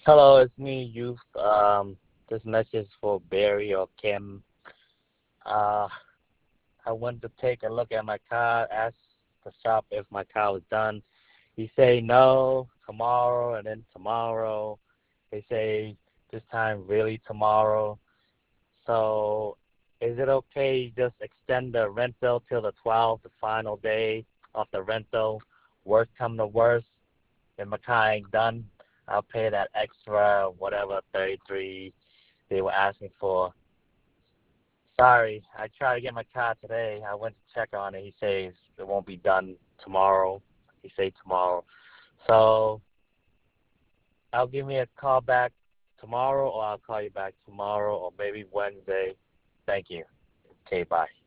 Hello, it's me, Youth. This message is for Barry or Kim. Uh, I went to take a look at my car, ask the shop if my car was done. He say no, tomorrow, and then tomorrow. They say this time really tomorrow. So, is it okay just extend the rental till the 12th, the final day of the rental? Worst come to worst, if my car ain't done, I'll pay that extra whatever 33 they were asking for. Sorry, I tried to get my car today. I went to check on it. He says it won't be done tomorrow. He said tomorrow. So I'll give me a call back tomorrow, or I'll call you back tomorrow, or maybe Wednesday. Thank you. Okay, bye.